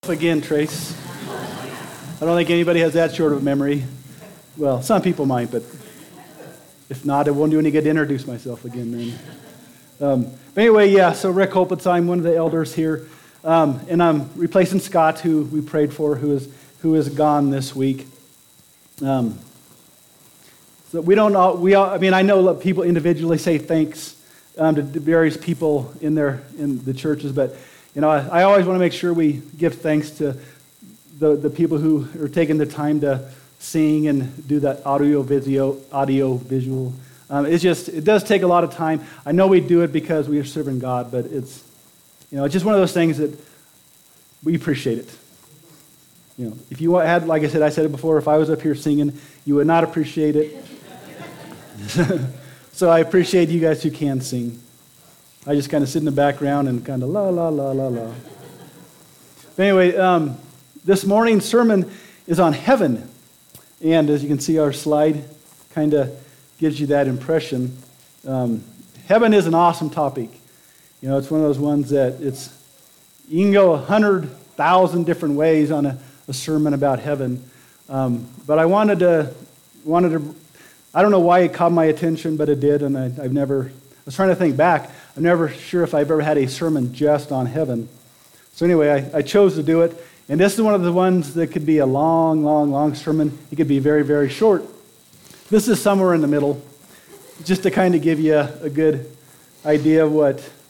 Again, Trace. I don't think anybody has that short of a memory. Well, some people might, but if not, it won't do any good to introduce myself again then. But anyway, so Rick Holpitz, I'm one of the elders here, and I'm replacing Scott, who we prayed for, who is gone this week. So we don't all, I know people individually say thanks to various people in the churches, but I always want to make sure we give thanks to the people who are taking the time to sing and do that audio visual. It does take a lot of time. I know we do it because we are serving God, but it's just one of those things that we appreciate it. If you had, like I said it before, if I was up here singing, you would not appreciate it. So I appreciate you guys who can sing. I just kind of sit in the background and kind of la, la, la, la, la. But anyway, this morning's sermon is on heaven. And as you can see, our slide kind of gives you that impression. Heaven is an awesome topic. It's one of those ones that you can go 100,000 different ways on a sermon about heaven. But I wanted to, I don't know why it caught my attention, but it did. And I was trying to think back. I'm never sure if I've ever had a sermon just on heaven. So anyway, I chose to do it. And this is one of the ones that could be a long, long, long sermon. It could be very, very short. This is somewhere in the middle, just to kind of give you a good idea of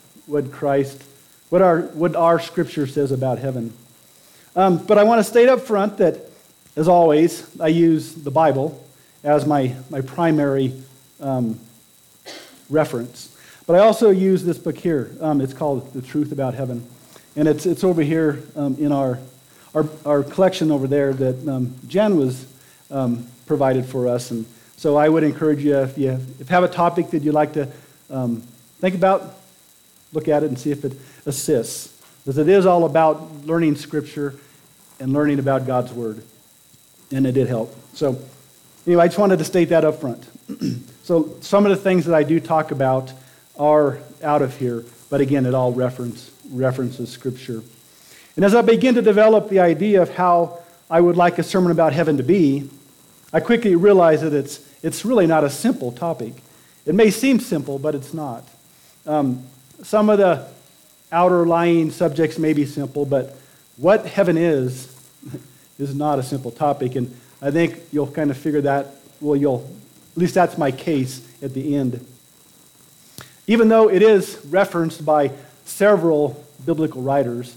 what our Scripture says about heaven. But I want to state up front that, as always, I use the Bible as my primary reference. But I also use this book here. It's called The Truth About Heaven. And it's over here in our collection over there that Jen was provided for us. And so I would encourage you, if you have a topic that you'd like to think about, look at it and see if it assists. Because it is all about learning Scripture and learning about God's Word. And it did help. So anyway, I just wanted to state that up front. So some of the things that I do talk about are out of here, but again, it all references Scripture. And as I begin to develop the idea of how I would like a sermon about heaven to be, I quickly realize that it's really not a simple topic. It may seem simple, but it's not. Some of the outer lying subjects may be simple, but what heaven is not a simple topic, and I think you'll kind of figure that, at least that's my case at the end. Even though it is referenced by several biblical writers,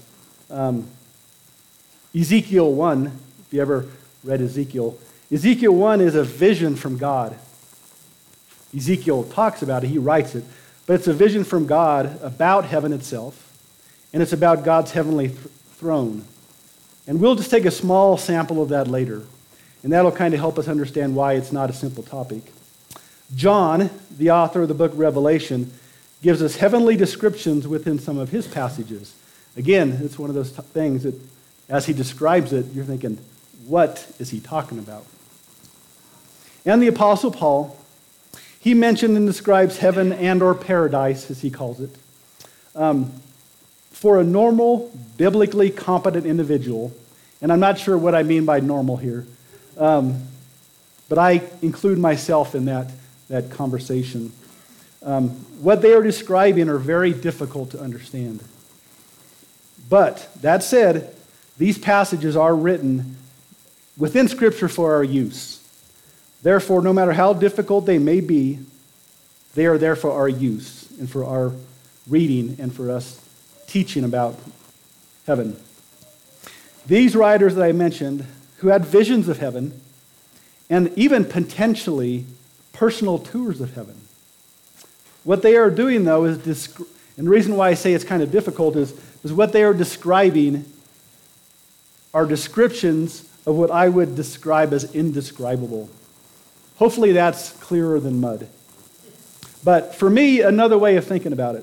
Ezekiel 1, if you ever read Ezekiel 1 is a vision from God. Ezekiel talks about it, he writes it, but it's a vision from God about heaven itself, and it's about God's heavenly throne. And we'll just take a small sample of that later, and that'll kind of help us understand why it's not a simple topic. John, the author of the book Revelation, gives us heavenly descriptions within some of his passages. Again, it's one of those things that, as he describes it, you're thinking, what is he talking about? And the Apostle Paul, he mentioned and describes heaven and or paradise, as he calls it. For a normal, biblically competent individual, and I'm not sure what I mean by normal here, but I include myself in that conversation. What they are describing are very difficult to understand. But that said, these passages are written within Scripture for our use. Therefore, no matter how difficult they may be, they are there for our use and for our reading and for us teaching about heaven. These writers that I mentioned, who had visions of heaven and even potentially personal tours of heaven, what they are doing, though, and the reason why I say it's kind of difficult is what they are describing are descriptions of what I would describe as indescribable. Hopefully that's clearer than mud. But for me, another way of thinking about it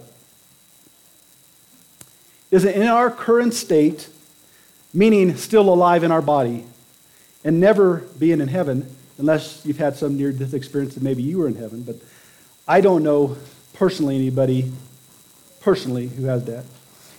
is that in our current state, meaning still alive in our body, and never being in heaven, unless you've had some near-death experience that maybe you were in heaven, but I don't know personally anybody who has that.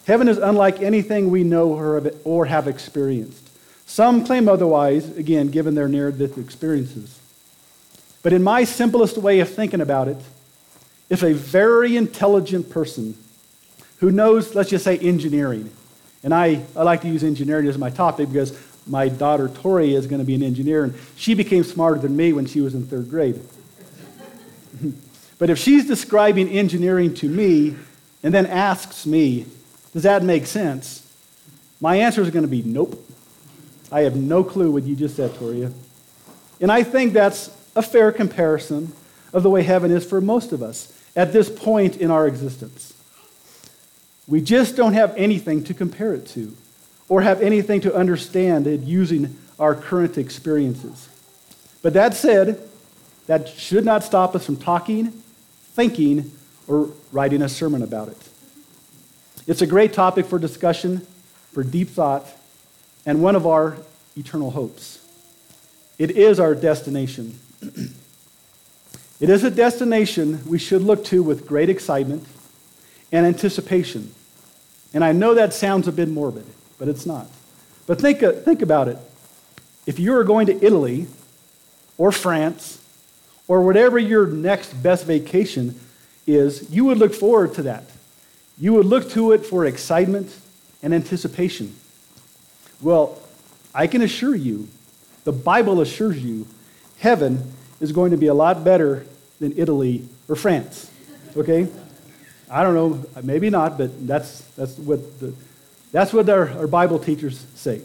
Heaven is unlike anything we know or have experienced. Some claim otherwise, again, given their near-death experiences. But in my simplest way of thinking about it, if a very intelligent person who knows, let's just say, engineering, and I like to use engineering as my topic because my daughter Tori is going to be an engineer, and she became smarter than me when she was in 3rd grade. But if she's describing engineering to me and then asks me, does that make sense? My answer is going to be nope. I have no clue what you just said, Toria. And I think that's a fair comparison of the way heaven is for most of us at this point in our existence. We just don't have anything to compare it to or have anything to understand it using our current experiences. But that said, that should not stop us from talking, thinking, or writing a sermon about it. It's a great topic for discussion, for deep thought, and one of our eternal hopes. It is our destination. It is a destination we should look to with great excitement and anticipation. And I know that sounds a bit morbid, but it's not. But think about it. If you were going to Italy or France or whatever your next best vacation is, you would look forward to that. You would look to it for excitement and anticipation. Well, I can assure you, the Bible assures you, heaven is going to be a lot better than Italy or France. Okay? I don't know, maybe not, but that's what our Bible teachers say.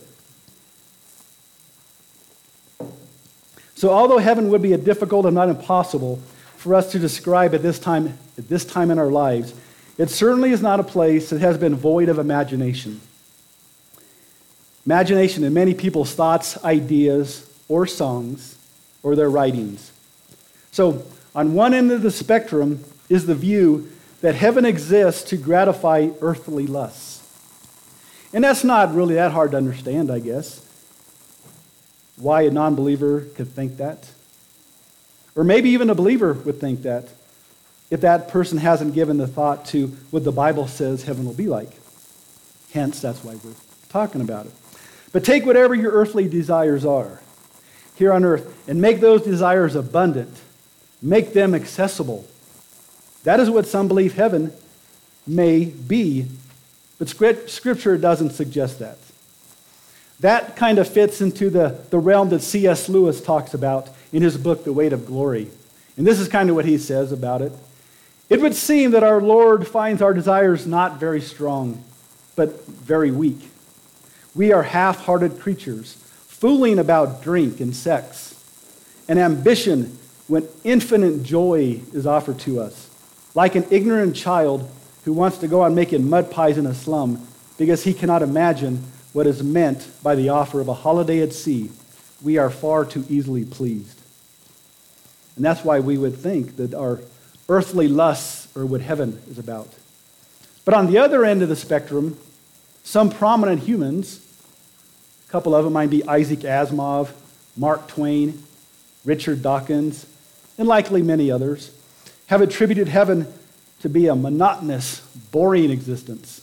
So although heaven would be a difficult and not impossible for us to describe at this time in our lives, it certainly is not a place that has been void of imagination. Imagination in many people's thoughts, ideas, or songs, or their writings. So on one end of the spectrum is the view that heaven exists to gratify earthly lusts. And that's not really that hard to understand, I guess. Why a non-believer could think that. Or maybe even a believer would think that if that person hasn't given the thought to what the Bible says heaven will be like. Hence, that's why we're talking about it. But take whatever your earthly desires are here on earth and make those desires abundant. Make them accessible. That is what some believe heaven may be, but Scripture doesn't suggest that. That kind of fits into the realm that C.S. Lewis talks about in his book, The Weight of Glory. And this is kind of what he says about it. It would seem that our Lord finds our desires not very strong, but very weak. We are half-hearted creatures, fooling about drink and sex, and ambition when infinite joy is offered to us. Like an ignorant child who wants to go on making mud pies in a slum because he cannot imagine what is meant by the offer of a holiday at sea, we are far too easily pleased. And that's why we would think that our earthly lusts are what heaven is about. But on the other end of the spectrum, some prominent humans, a couple of them might be Isaac Asimov, Mark Twain, Richard Dawkins, and likely many others, have attributed heaven to be a monotonous, boring existence.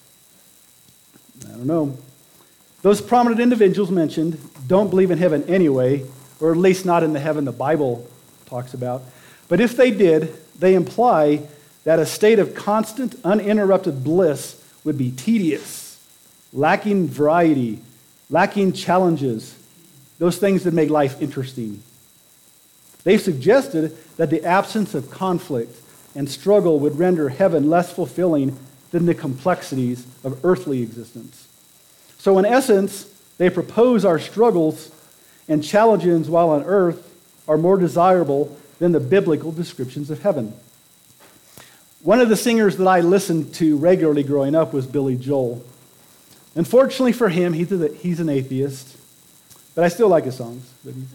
I don't know. Those prominent individuals mentioned don't believe in heaven anyway, or at least not in the heaven the Bible talks about. But if they did, they imply that a state of constant, uninterrupted bliss would be tedious, lacking variety, lacking challenges, those things that make life interesting. They've suggested that the absence of conflict and struggle would render heaven less fulfilling than the complexities of earthly existence. So in essence, they propose our struggles and challenges while on earth are more desirable than the biblical descriptions of heaven. One of the singers that I listened to regularly growing up was Billy Joel. Unfortunately for him, he's an atheist, but I still like his songs.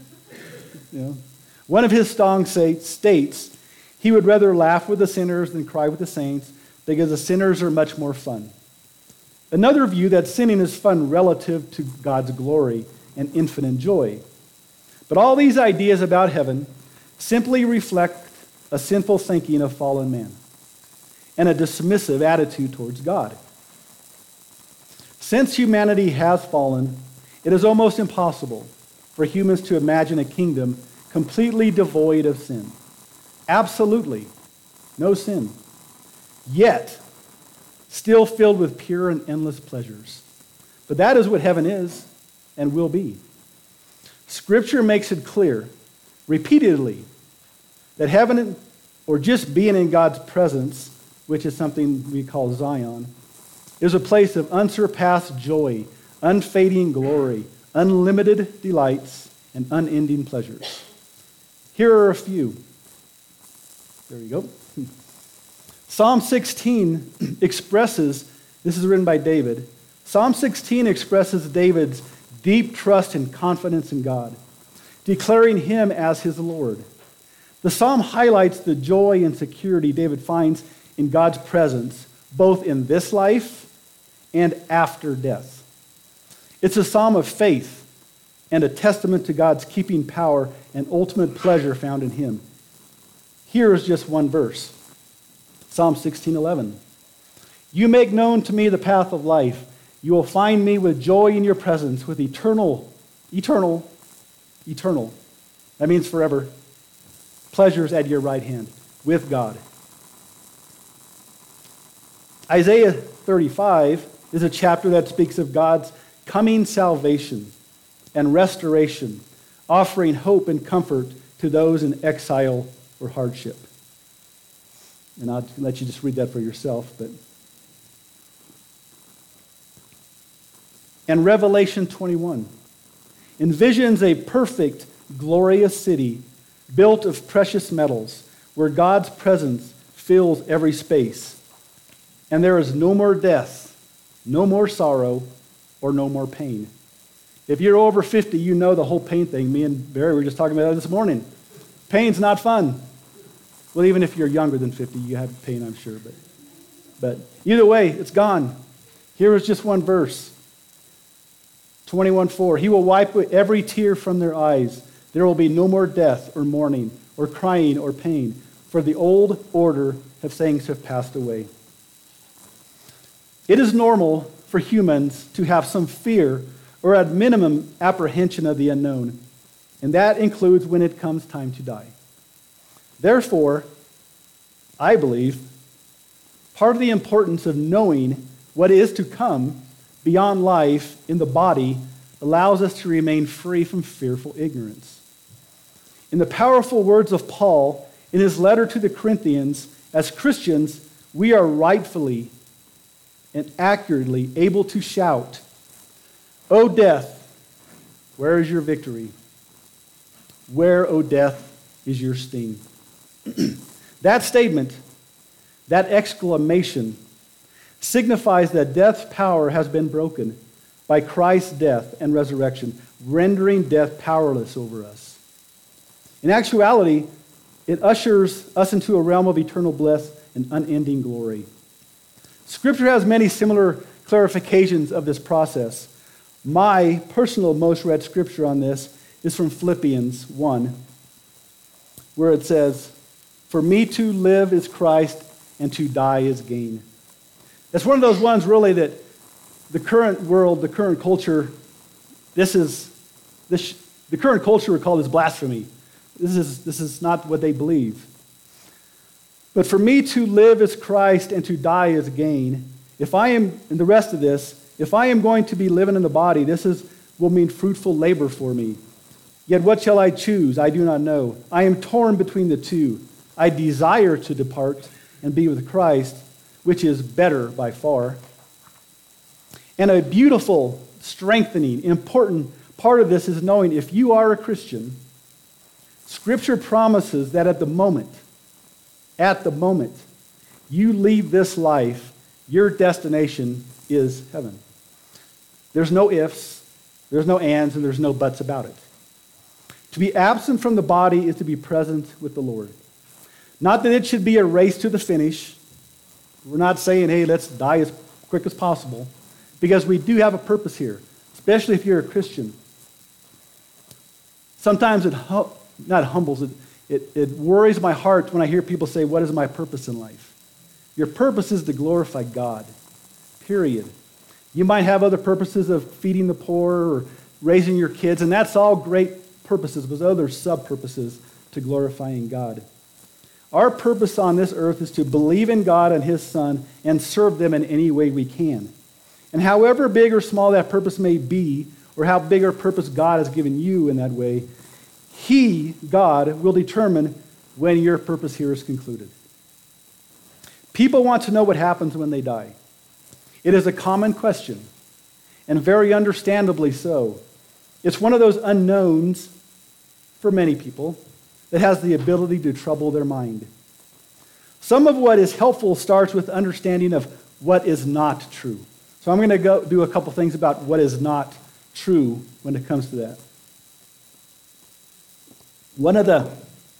One of his songs states he would rather laugh with the sinners than cry with the saints because the sinners are much more fun. Another view that sinning is fun relative to God's glory and infinite joy. But all these ideas about heaven simply reflect a sinful thinking of fallen man and a dismissive attitude towards God. Since humanity has fallen, it is almost impossible for humans to imagine a kingdom completely devoid of sin. Absolutely no sin. Yet, still filled with pure and endless pleasures. But that is what heaven is and will be. Scripture makes it clear, repeatedly, that heaven, or just being in God's presence, which is something we call Zion, is a place of unsurpassed joy, unfading glory, unlimited delights, and unending pleasures. Here are a few. There you go. Psalm 16 expresses, this is written by David, Psalm 16 expresses David's deep trust and confidence in God, declaring him as his Lord. The psalm highlights the joy and security David finds in God's presence, both in this life and after death. It's a psalm of faith and a testament to God's keeping power and ultimate pleasure found in him. Here is just one verse. Psalm 16:11. You make known to me the path of life. You will find me with joy in your presence, with eternal. That means forever. Pleasures at your right hand, with God. Isaiah 35 is a chapter that speaks of God's coming salvation and restoration, offering hope and comfort to those in exile or hardship. And I'll let you just read that for yourself. And Revelation 21 envisions a perfect, glorious city built of precious metals, where God's presence fills every space. And there is no more death, no more sorrow, or no more pain. If you're over 50, you know the whole pain thing. Me and Barry were just talking about that this morning. Pain's not fun. Well, even if you're younger than 50, you have pain, I'm sure. But either way, it's gone. Here is just one verse. 21:4. He will wipe every tear from their eyes. There will be no more death or mourning or crying or pain, for the old order of things have passed away. It is normal for humans to have some fear or at minimum apprehension of the unknown, and that includes when it comes time to die. Therefore, I believe part of the importance of knowing what is to come beyond life in the body allows us to remain free from fearful ignorance. In the powerful words of Paul in his letter to the Corinthians, as Christians, we are rightfully and accurately able to shout, O death, where is your victory? Where, O death, is your sting? That statement, that exclamation, signifies that death's power has been broken by Christ's death and resurrection, rendering death powerless over us. In actuality, it ushers us into a realm of eternal bliss and unending glory. Scripture has many similar clarifications of this process. My personal most read scripture on this is from Philippians 1, where it says, "For me to live is Christ, and to die is gain." That's one of those ones, really, that the current world, the current culture, the current culture would call this blasphemy. This is not what they believe. But for me to live is Christ and to die is gain. If I am, and the rest of this, if I am going to be living in the body, will mean fruitful labor for me. Yet what shall I choose? I do not know. I am torn between the two. I desire to depart and be with Christ, which is better by far. And a beautiful, strengthening, important part of this is knowing if you are a Christian, Scripture promises that at the moment you leave this life, your destination is heaven. There's no ifs, there's no ands, and there's no buts about it. To be absent from the body is to be present with the Lord. Not that it should be a race to the finish. We're not saying, hey, let's die as quick as possible, because we do have a purpose here, especially if you're a Christian. Sometimes it worries my heart when I hear people say, what is my purpose in life? Your purpose is to glorify God, period. You might have other purposes of feeding the poor or raising your kids, and that's all great purposes, but those are sub-purposes to glorifying God. Our purpose on this earth is to believe in God and His Son and serve them in any way we can. And however big or small that purpose may be, or how big a purpose God has given you in that way, He, God, will determine when your purpose here is concluded. People want to know what happens when they die. It is a common question, and very understandably so. It's one of those unknowns for many people that has the ability to trouble their mind. Some of what is helpful starts with understanding of what is not true. So I'm going to go do a couple things about what is not true when it comes to that. One of the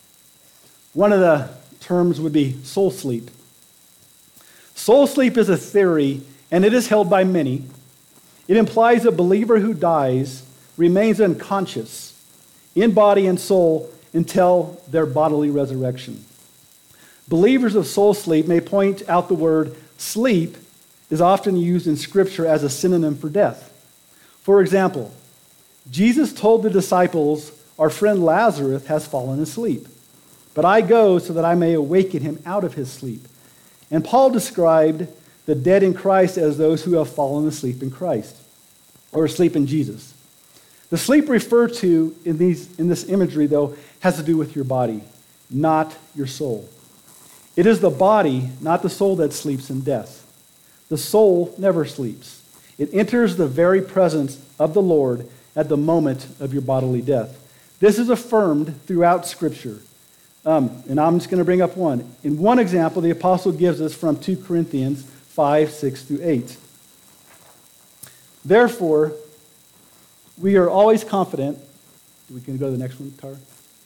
terms would be soul sleep. Soul sleep is a theory, and it is held by many. It implies a believer who dies remains unconscious in body and soul until their bodily resurrection. Believers of soul sleep may point out the word sleep is often used in Scripture as a synonym for death. For example, Jesus told the disciples, "Our friend Lazarus has fallen asleep, but I go so that I may awaken him out of his sleep." And Paul described the dead in Christ as those who have fallen asleep in Christ, or asleep in Jesus. The sleep referred to in this imagery, though, has to do with your body, not your soul. It is the body, not the soul, that sleeps in death. The soul never sleeps. It enters the very presence of the Lord at the moment of your bodily death. This is affirmed throughout Scripture. And I'm just going to bring up one. In one example, the apostle gives us from 2 Corinthians 5, 6 through 8. Therefore, we are always confident. We can go to the next one, Tara?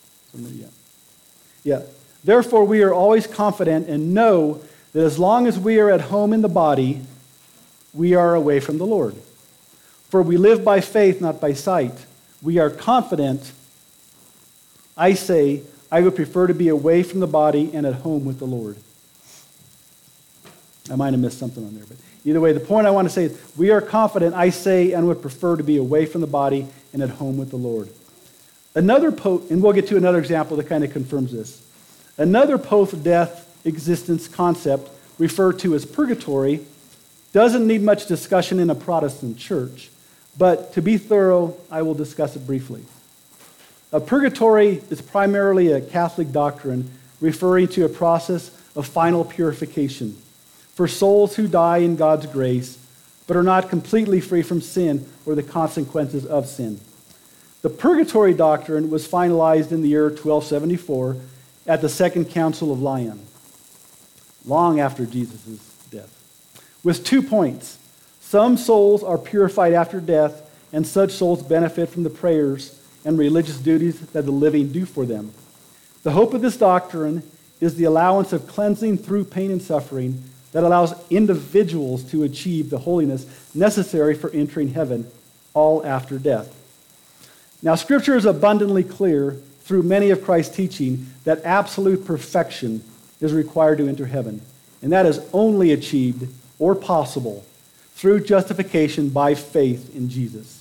Yeah. Therefore, we are always confident and know that as long as we are at home in the body, we are away from the Lord. For we live by faith, not by sight. We are confident. I say, I would prefer to be away from the body and at home with the Lord. I might have missed something on there, but either way, the point I want to say is, we are confident, I say, and would prefer to be away from the body and at home with the Lord. And we'll get to another example that kind of confirms this. Another post-death existence concept, referred to as purgatory, doesn't need much discussion in a Protestant church, but to be thorough, I will discuss it briefly. Purgatory is primarily a Catholic doctrine referring to a process of final purification for souls who die in God's grace, but are not completely free from sin or the consequences of sin. The purgatory doctrine was finalized in the year 1274 at the Second Council of Lyon, long after Jesus' death, with 2 points. Some souls are purified after death, and such souls benefit from the prayers and religious duties that the living do for them. The hope of this doctrine is the allowance of cleansing through pain and suffering that allows individuals to achieve the holiness necessary for entering heaven, all after death. Now, Scripture is abundantly clear through many of Christ's teaching that absolute perfection is required to enter heaven, and that is only achieved or possible through justification by faith in Jesus.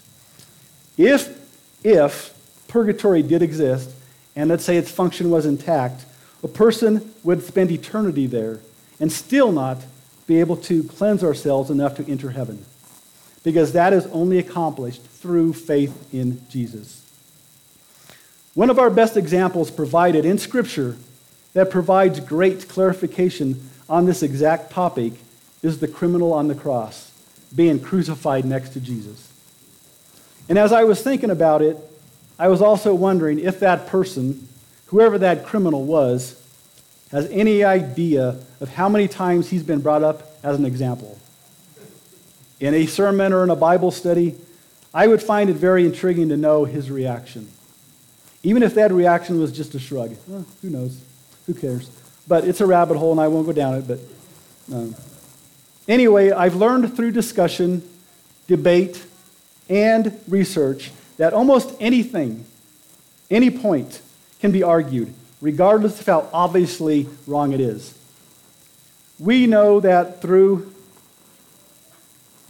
If purgatory did exist, and let's say its function was intact, a person would spend eternity there and still not be able to cleanse ourselves enough to enter heaven, because that is only accomplished through faith in Jesus. One of our best examples provided in Scripture that provides great clarification on this exact topic is the criminal on the cross being crucified next to Jesus. And as I was thinking about it, I was also wondering if that person, whoever that criminal was, has any idea of how many times he's been brought up as an example. In a sermon or in a Bible study, I would find it very intriguing to know his reaction. Even if that reaction was just a shrug. Who knows? Who cares? But it's a rabbit hole, and I won't go down it. But anyway, I've learned through discussion, debate, and research that almost anything, any point, can be argued, regardless of how obviously wrong it is. We know that through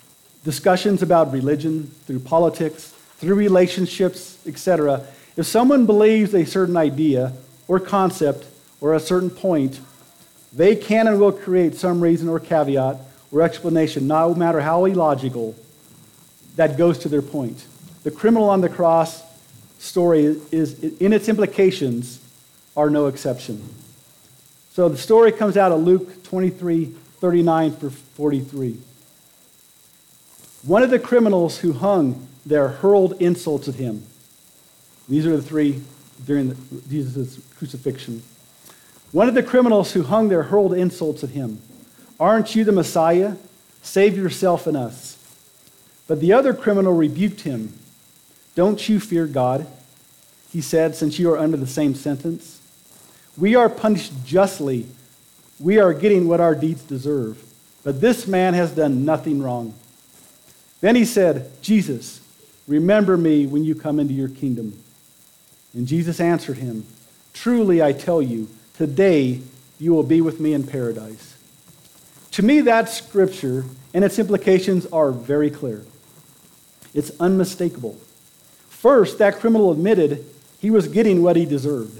discussions about religion, through politics, through relationships, etc., if someone believes a certain idea or concept or a certain point, they can and will create some reason or caveat or explanation, no matter how illogical, that goes to their point. The criminal on the cross story is, in its implications, are no exception. So the story comes out of Luke 23:39-43. One of the criminals who hung there hurled insults at him. These are the three during Jesus' crucifixion. One of the criminals who hung there hurled insults at him. "Aren't you the Messiah? Save yourself and us." But the other criminal rebuked him. "Don't you fear God?" he said, "since you are under the same sentence. We are punished justly. We are getting what our deeds deserve. But this man has done nothing wrong." Then he said, "Jesus, remember me when you come into your kingdom." And Jesus answered him, "Truly I tell you, today you will be with me in paradise." To me, that scripture and its implications are very clear. It's unmistakable. First, that criminal admitted he was getting what he deserved.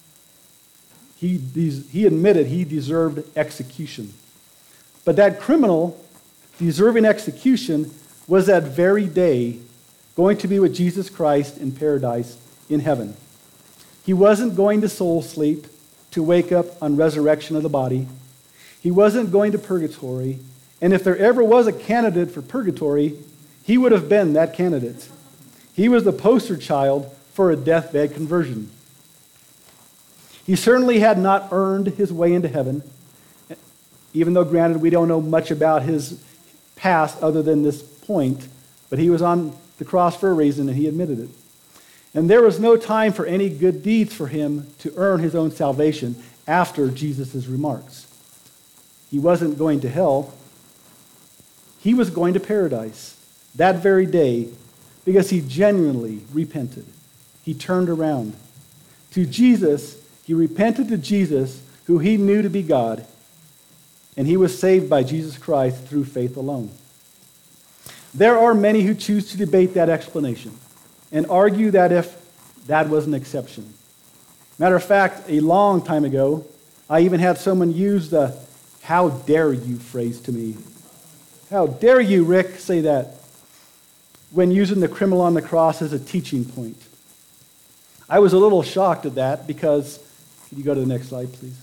He admitted he deserved execution. But that criminal, deserving execution, was that very day going to be with Jesus Christ in paradise in heaven. He wasn't going to soul sleep to wake up on resurrection of the body. He wasn't going to purgatory. And if there ever was a candidate for purgatory, he would have been that candidate. He was the poster child for a deathbed conversion. He certainly had not earned his way into heaven, even though, granted, we don't know much about his past other than this point, but he was on the cross for a reason, and he admitted it. And there was no time for any good deeds for him to earn his own salvation after Jesus' remarks. He wasn't going to hell. He was going to paradise that very day because he genuinely repented. He turned around. To Jesus, he repented to Jesus, who he knew to be God, and he was saved by Jesus Christ through faith alone. There are many who choose to debate that explanation and argue that if that was an exception. Matter of fact, a long time ago, I even had someone use the "how dare you" phrase to me. "How dare you, Rick, say that," when using the criminal on the cross as a teaching point. I was a little shocked at that because, could you go to the next slide, please?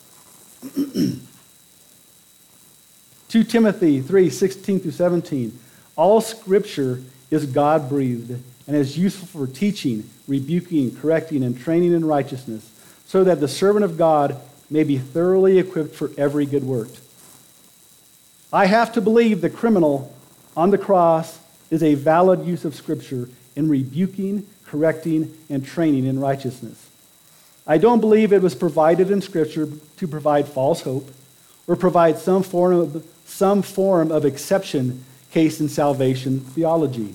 2 Timothy 3:16-17. All Scripture is God-breathed and is useful for teaching, rebuking, correcting, and training in righteousness, so that the servant of God may be thoroughly equipped for every good work. I have to believe the criminal on the cross is a valid use of Scripture in rebuking, correcting, and training in righteousness. I don't believe it was provided in Scripture to provide false hope or provide some form of exception case in salvation theology.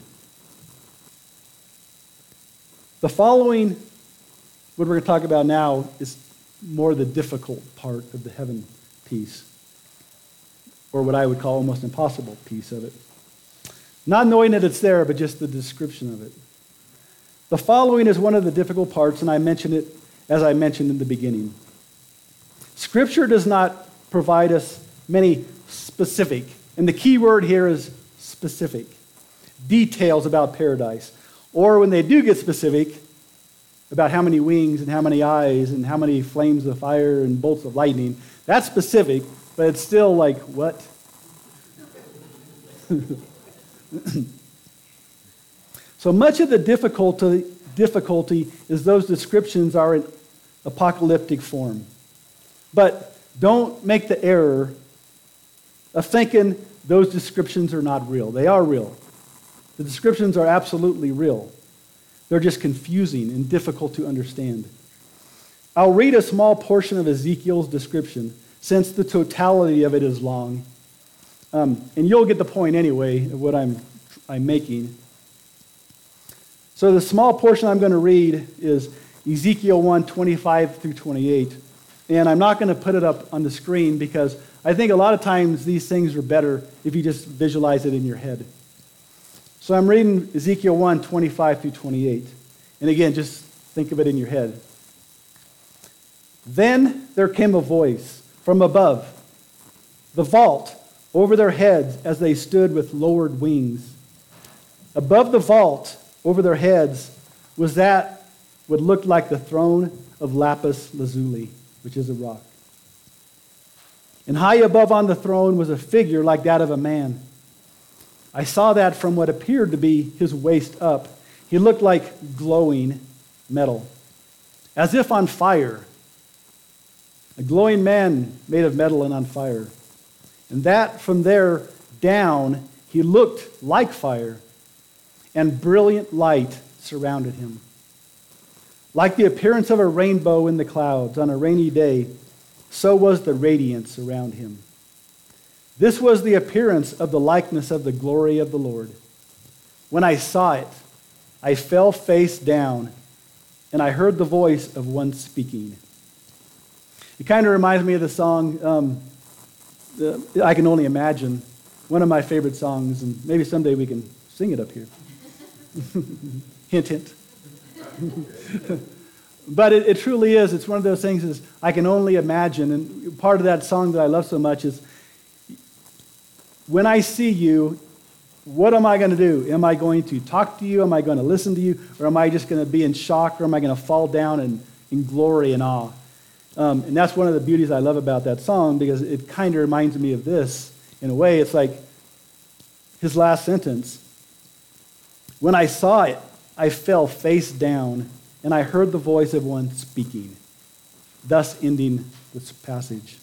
The following, what we're going to talk about now, is more the difficult part of the heaven piece, or what I would call almost impossible piece of it. Not knowing that it's there, but just the description of it. The following is one of the difficult parts, and I mentioned it as I mentioned in the beginning. Scripture does not provide us many specific, and the key word here is specific, details about paradise. Or when they do get specific, about how many wings and how many eyes and how many flames of fire and bolts of lightning, that's specific, but it's still like, what? So much of the difficulty is those descriptions are in apocalyptic form. But don't make the error of thinking those descriptions are not real. They are real. The descriptions are absolutely real. They're just confusing and difficult to understand. I'll read a small portion of Ezekiel's description, since the totality of it is long. And you'll get the point anyway of what I'm making. So the small portion I'm going to read is Ezekiel 1:25-28. And I'm not going to put it up on the screen because I think a lot of times these things are better if you just visualize it in your head. So I'm reading Ezekiel 1, 25 through 28. And again, just think of it in your head. Then there came a voice from above, the vault over their heads as they stood with lowered wings. Above the vault over their heads was that what looked like the throne of lapis lazuli, which is a rock. And high above on the throne was a figure like that of a man. I saw that from what appeared to be his waist up. He looked like glowing metal, as if on fire. A glowing man made of metal and on fire. And that from there down, he looked like fire, and brilliant light surrounded him. Like the appearance of a rainbow in the clouds on a rainy day, so was the radiance around him. This was the appearance of the likeness of the glory of the Lord. When I saw it, I fell face down, and I heard the voice of one speaking. It kind of reminds me of the song, I Can Only Imagine, one of my favorite songs, and maybe someday we can sing it up here. Hint, hint. But it truly is. It's one of those things is I can only imagine. And part of that song that I love so much is, when I see you, what am I going to do? Am I going to talk to you? Am I going to listen to you? Or am I just going to be in shock? Or am I going to fall down in glory and awe? And that's one of the beauties I love about that song, because it kind of reminds me of this. In a way, it's like his last sentence. When I saw it, I fell face down, and I heard the voice of one speaking, thus ending this passage.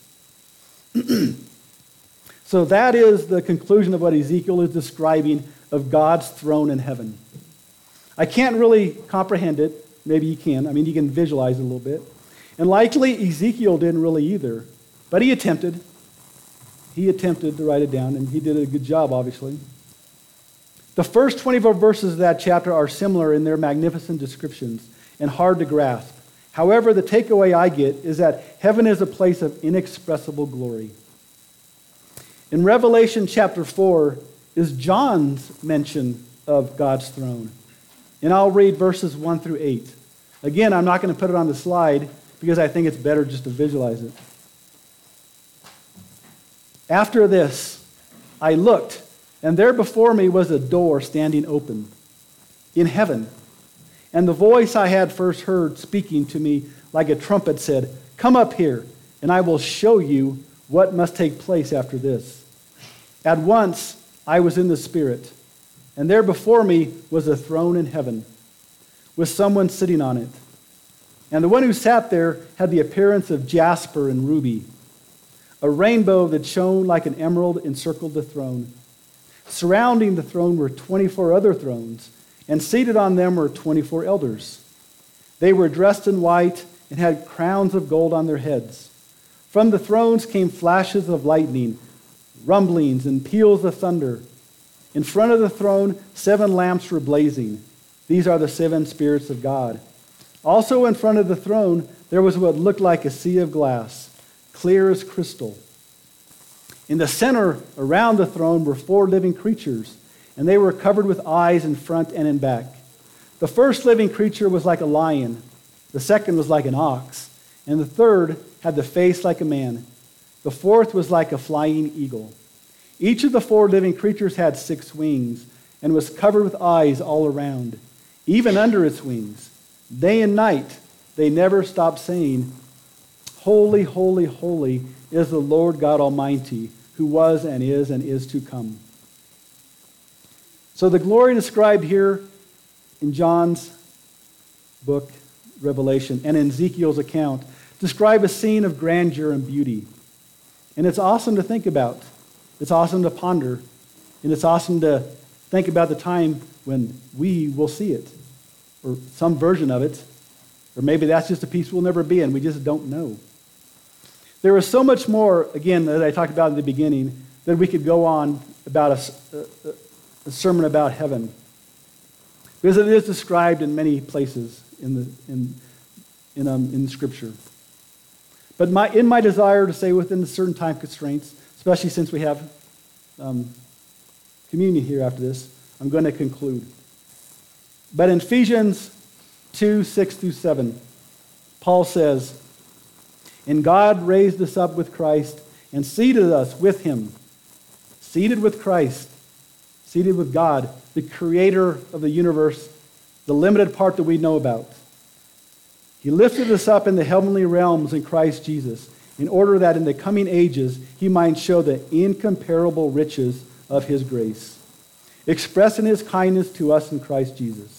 So that is the conclusion of what Ezekiel is describing of God's throne in heaven. I can't really comprehend it. Maybe you can. I mean, you can visualize it a little bit. And likely Ezekiel didn't really either. But he attempted. He attempted to write it down, and he did a good job, obviously. The first 24 verses of that chapter are similar in their magnificent descriptions and hard to grasp. However, the takeaway I get is that heaven is a place of inexpressible glory. In Revelation chapter 4 is John's mention of God's throne. And I'll read verses 1 through 8. Again, I'm not going to put it on the slide because I think it's better just to visualize it. After this, I looked, and there before me was a door standing open in heaven. And the voice I had first heard speaking to me like a trumpet said, "Come up here, and I will show you what must take place after this." At once I was in the Spirit, and there before me was a throne in heaven, with someone sitting on it. And the one who sat there had the appearance of jasper and ruby. A rainbow that shone like an emerald encircled the throne. Surrounding the throne were 24 other thrones, and seated on them were 24 elders. They were dressed in white and had crowns of gold on their heads. From the thrones came flashes of lightning, rumblings, and peals of thunder. In front of the throne, 7 lamps were blazing. These are the 7 spirits of God. Also in front of the throne, there was what looked like a sea of glass, clear as crystal. In the center, around the throne, were 4 living creatures, and they were covered with eyes in front and in back. The first living creature was like a lion, the second was like an ox, and the third had the face like a man. The fourth was like a flying eagle. Each of the 4 living creatures had 6 wings, and was covered with eyes all around, even under its wings. Day and night, they never stopped saying, "Holy, holy, holy is the Lord God Almighty, who was and is to come." So the glory described here in John's book, Revelation, and in Ezekiel's account, describe a scene of grandeur and beauty. And it's awesome to think about. It's awesome to ponder. And it's awesome to think about the time when we will see it, or some version of it. Or maybe that's just a piece we'll never be in. We just don't know. There is so much more, again, that I talked about in the beginning, that we could go on about a sermon about heaven. Because it is described in many places in Scripture. But in my desire to stay within certain time constraints, especially since we have communion here after this, I'm going to conclude. But in Ephesians 2:6-7, Paul says, "And God raised us up with Christ and seated us with him." Seated with Christ, seated with God, the creator of the universe, the limited part that we know about. He lifted us up in the heavenly realms in Christ Jesus, in order that in the coming ages he might show the incomparable riches of his grace, expressed in his kindness to us in Christ Jesus.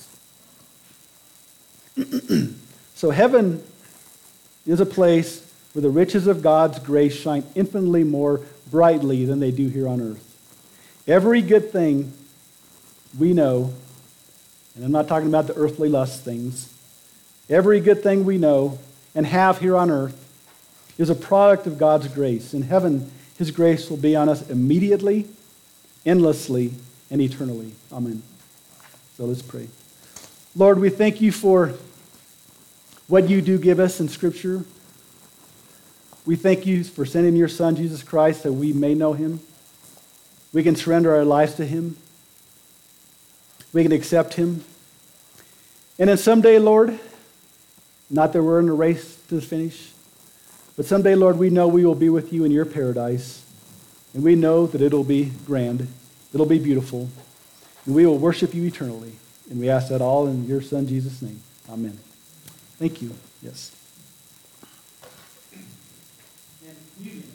So heaven is a place where the riches of God's grace shine infinitely more brightly than they do here on earth. Every good thing we know, and I'm not talking about the earthly lust things, every good thing we know and have here on earth is a product of God's grace. In heaven, his grace will be on us immediately, endlessly, and eternally. Amen. So let's pray. Lord, we thank you for what you do give us in Scripture. We thank you for sending your Son, Jesus Christ, that we may know him. We can surrender our lives to him. We can accept him. And then someday, Lord, not that we're in a race to the finish, but someday, Lord, we know we will be with you in your paradise. And we know that it'll be grand. It'll be beautiful. And we will worship you eternally. And we ask that all in your Son, Jesus' name. Amen. Thank you. Yes. And